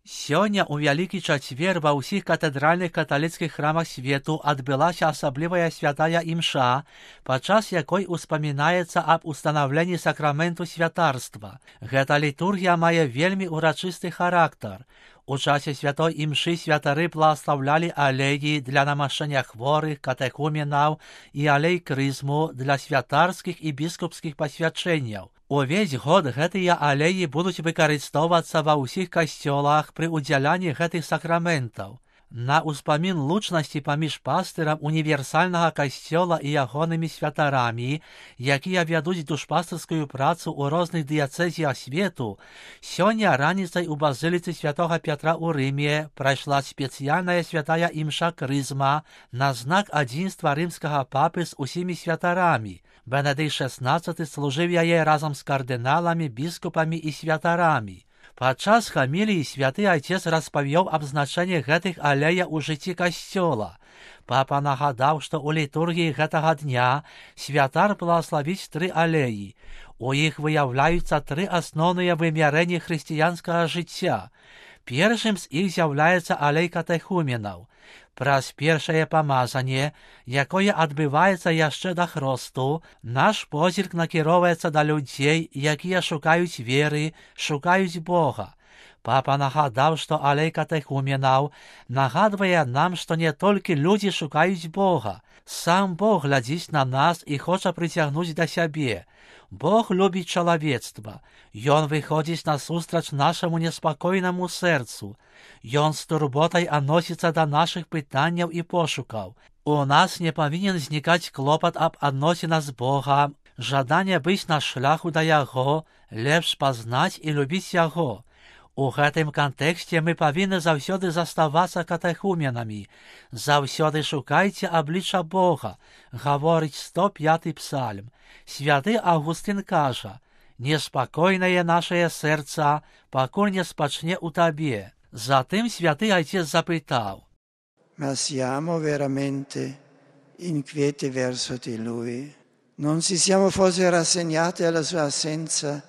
Сёння ў Вялікі чацвер ва ўсіх катэдральных каталіцкіх храмах свету адбылася асаблівая святая імша, падчас якой успамінаецца аб устанаўленні сакраменту святарства. Гэта літургія мае вельмі урачысты характар. У часе святой імшы святары благаслаўлялі алеі для намашчэння хворых, катэхуменаў і алей крызму для святарскіх і біскупскіх пасвячэнняў. Увесь год гэтыя алеі будуць выкарыстоўвацца ва ўсіх касцёлах пры ўдзялянні гэтых сакраментаў. На ўспамін лучнасці паміж пастырам універсальнага касцёла і ягонымі святарамі, якія вядуць душпастырскую працу ў розных дыяцэзіях свету, сёння раніцай у базыліцы святога Пятра ў Рыме прайшла спецыяльная святая імша крызма на знак адзінства рымскага папы з усімі святарамі. Бенедыкт XVI служыў яе разам з кардыналамі, біскупамі і святарамі. Падчас хаміліі святы айцец распавёў аб значэнні гэтых алеяў у жыцці касцёла. Папа нагадаў, што ў літургіі гэтага дня святар благаславіць 3 алеі. У іх выяўляюцца 3 асноўныя вымярэнні хрысціянскага жыцця. Першым з іх з'яўляецца алей катэхуменаў. Праз першае памазанне, якое адбываецца яшчэ да хросту, наш позірк накіроўваецца да людзей, якія шукаюць веры, шукаюць Бога. Папа нагадаў, што алей катэхуменаў нагадвае нам, што не толькі людзі шукаюць Бога. Сам Бог глядзіць на нас і хоча прыцягнуць да сябе. Бог любіць чалавецтва. Ён выходзіць насустрач нашаму неспакойнаму сэрцу. Ён з турботай адносіцца да нашых пытанняў і пошукаў. У нас не павінен знікаць клопат аб адносінах з Богам, жаданне быць на шляху да Яго, лепш пазнаць і любіць Яго. У гэтым кантэксце мы павінны заўсёды заставацца катэхуменамі. Заўсёды шукайце аблічча Бога, гаворыць 105-й псальм. Святы Аўгустын кажа: «Неспакойнае нашае сэрца, пакуль не спачне ў табе». Затым святы айцец запытаў: «Ma siamo veramente inquieti verso di Lui? Non ci siamo forse rassegnati alla sua assenza?»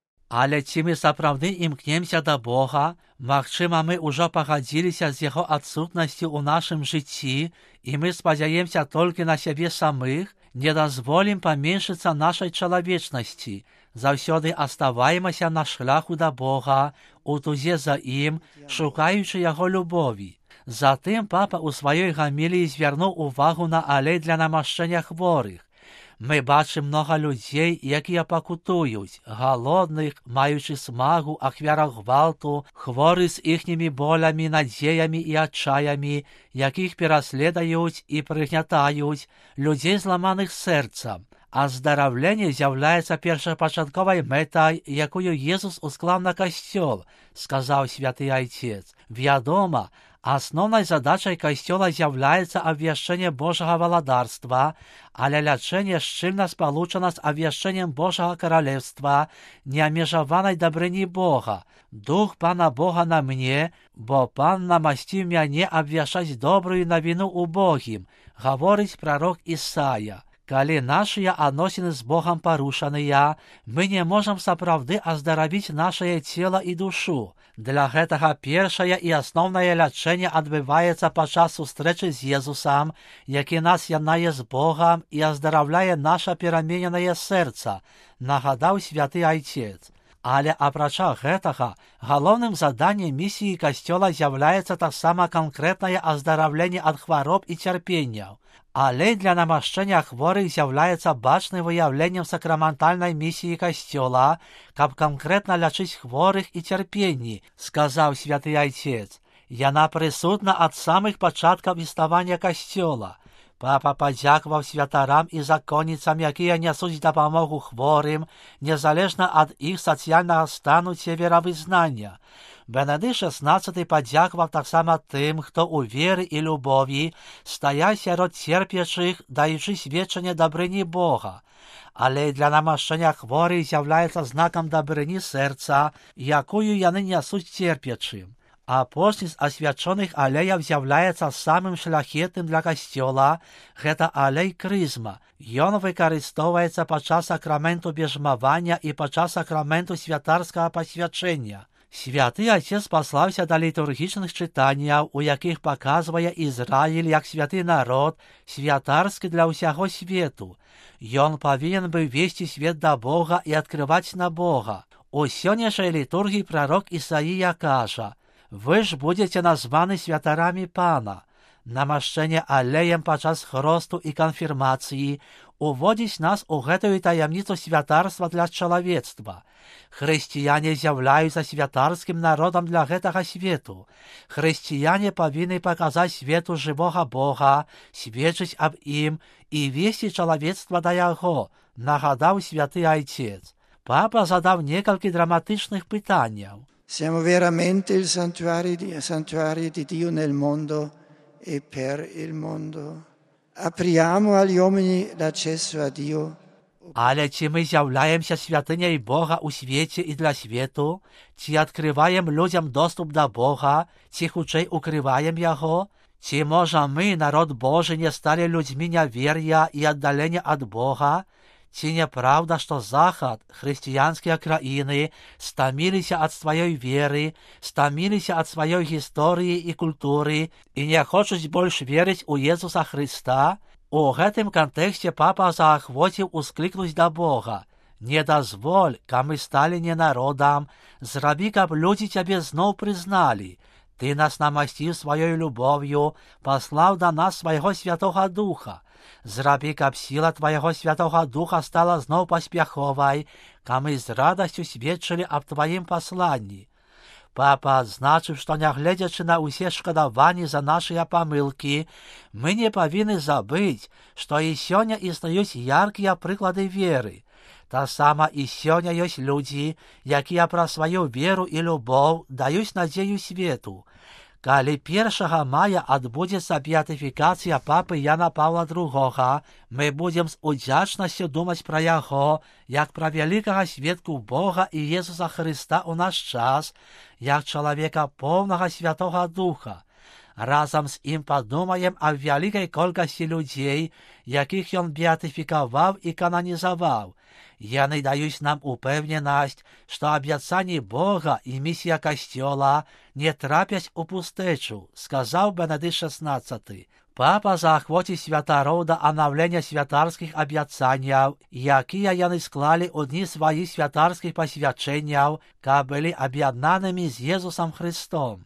Але ці мы сапраўды імкнемся да Бога? Магчыма, мы ўжо пагадзіліся з Яго адсутнасцю ў нашым жыцці, і мы спадзяемся толькі на сябе самых, не дазволім паменшыцца нашай чалавечнасці. Заўсёды аставаемся на шляху да Бога, у тузе за ім, шукаючы Яго любові. Затым папа ў сваёй гаміліі звярнуў увагу на алей для намашчэння хворых. Мы бачым многа людзей, якія пакутуюць, галодных, маючы смагу, ахвярах гвалту, хворы з іхнімі болямі, надзеямі і адчаямі, якіх пераследаюць і прыгнятаюць, людзей зламаных сэрцам. Аздараўленне з'яўляецца першапачатковай мэтай, якую Езус усклаў на касцёл, сказаў святы айцец. Вядома, асноўнай задачай касцёла з'яўляецца абвяшчэнне Божага валадарства, але лячэнне шчыльна спалучана з абвяшчэннем Божага каралеўства, неабмежаванай дабрыні Бога. Дух Пана Бога на мне, бо Пан намасціў мяне абвяшчаць добрую навіну убогім, гаворыць прарок Ісая. Калі нашыя адносіны з Богам парушаныя, мы не можам сапраўды аздаравіць нашае цела і душу. Для гэтага першае і асноўнае лячэнне адбываецца падчас сустрэчы з Езусам, які нас яднае з Богам і аздараўляе наша перамененае сэрца, нагадаў святы айцец. Але апрача гэтага, галоўным заданнем місіі касцёла з'яўляецца таксама канкрэтнае аздараўленне ад хвароб і цярпенняў. Алей для намашчэння хворых з'яўляецца бачным выяўленнем сакраментальнай місіі касцёла, каб канкрэтна лячыць хворых і цярпенні, сказаў святы айцец. Яна прысутна ад самых пачаткаў існавання касцёла. Папа падзякаваў святарам і законніцам, якія нясуць дапамогу хворым, незалежна ад іх сацыяльнага стану ці веравызнання. Бенедыкт XVI падзякаваў таксама тым, хто ў веры і любові стаяць сярод церпячых, даючы сведчанне дабрыні Бога. Але для намашчэння хворых з'яўляецца знакам дабрыні сэрца, якую яны нясуць церпячым. Апошні з асвячоных алеяў з'яўляецца самым шляхетным для касцёла, гэта алей крызма. Ён выкарыстоўваецца падчас сакраменту бежмавання і падчас сакраменту святарскага пасвячэння. Святий Отець послався до літургічних читань, у яких показує Ізраїль як святий народ, святарський для усього світу. Ён повинен був вести світ до Бога і відкривати на Бога. У сьогоднішній літургії пророк Ісаїя каже: «Ви ж будете названі святарами Пана». Намащення алеєм подчас хресту і конфірмації уводить нас у гэтую таємницю святарства для чоловіцтва. Християне з'являються святарським народом для гэтага світу. Християне повинні показати світу живого Бога, свідчить об ім і вести чоловіцтво до Його, нагадав святий Отець. Папа задав некілька драматичних питань. Siamo veramente il santuario di Dio nel mondo e per il mondo. Apriamo agli uomini l'accesso a Dio. Але чи ми з'являємося святинею Бога у світі і для світу? Чи відкриваємо людям доступ до Бога? Чи хучей укриваємо Його? Чи може ми, народ Божий, не стали людьми невір'я і віддалення від Бога? Чи не правда, що Захід, християнські країни, стомилися від своєї віри, стомилися від своєї історії і культури і не хочуть більше вірити у Ісуса Христа? У гэтым контексте папа заахвоціў ускликнуць до Бога: «Не дазволь, каб мы стали не народом, зрабі, каб люди Тебе знов признали. Ты нас намастил своей любовью, послав до нас своего Святого Духа. Зрабі, каб сила Твоего Святого Духа стала знов поспеховой, каб мы с радостью сведчили об Твоим посланні». Папа адзначыў, што нягледзячы на ўсе шкадаванні за нашыя памылкі, мы не павінны забыць, што і сёння існуюць яркія прыклады веры. Таксама і сёння ёсць людзі, якія пра сваю веру і любоў даюць надзею свету. Калі 1 мая адбудзецца беатыфікацыя папы Яна Паўла II, мы будзем з удзячнасцю думаць пра яго, як пра вялікага сведку Бога і Ісуса Христа ў наш час, як чалавека поўнага Святога Духа. Разам з ім падумаем аб вялікай колькасці людзей, якіх ён беатыфікаваў і кананізаваў. Яны даюць нам упэўненасць, што абяцанні Бога і місія Касцёла не трапяць у пустэчу, сказаў Бенедыкт XVI. Папа заахвоціць святароў да анаўлення святарскіх абяцанняў, якія яны склалі ў дні сваіх святарскіх пасвячэнняў, каб былі аб'яднанымі з Езусам Христом.